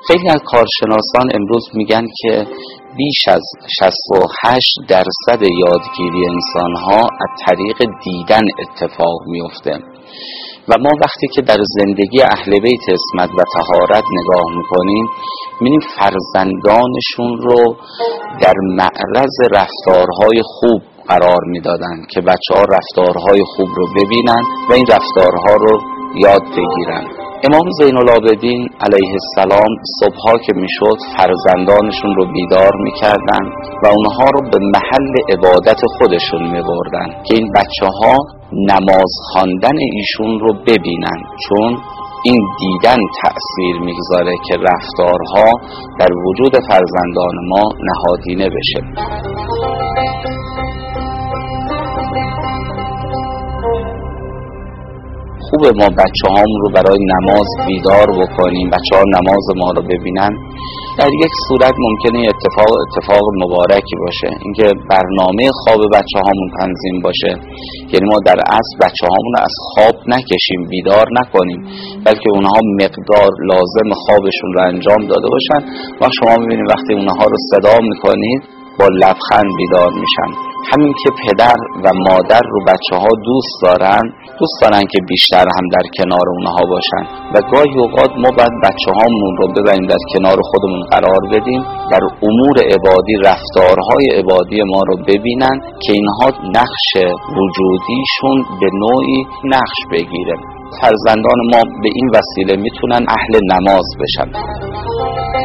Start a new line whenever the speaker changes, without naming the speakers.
خیلی از کارشناسان امروز میگن که بیش از 68% یادگیری انسان‌ها از طریق دیدن اتفاق میفته و ما وقتی که در زندگی اهل بیت عصمت و طهارت نگاه میکنیم می‌بینیم فرزندانشون رو در معرض رفتارهای خوب قرار میدادن که بچه‌ها رفتارهای خوب رو ببینن و این رفتارها رو یاد بگیرن. امام زین العابدین علیه السلام صبحها که میشد فرزندانشون رو بیدار میکردن و اونها رو به محل عبادت خودشون میبردن که این بچه‌ها نماز خواندن ایشون رو ببینن، چون این دیدن تأثیر میگذاره که رفتارها در وجود فرزندان ما نهادینه بشه. خوبه ما بچه هامون رو برای نماز بیدار بکنیم، بچه ها نماز ما رو ببینن. در یک صورت ممکنه اتفاق مبارکی باشه، اینکه برنامه خواب بچه هامون تنظیم باشه، یعنی ما در اصل بچه هامون رو از خواب نکشیم، بیدار نکنیم، بلکه اونها مقدار لازم خوابشون رو انجام داده باشن و شما ببینید وقتی اونها رو صدا میکنید با لبخند بیدار میشن. همین که پدر و مادر رو بچه ها دوست دارن که بیشتر هم در کنار اونها باشن و گاهی اوقات ما باید بچه هامون رو ببریم در کنار خودمون قرار بدیم، در امور عبادی رفتارهای عبادی ما رو ببینن که اینها نقش وجودیشون به نوعی نقش بگیره. فرزندان ما به این وسیله میتونن اهل نماز بشن.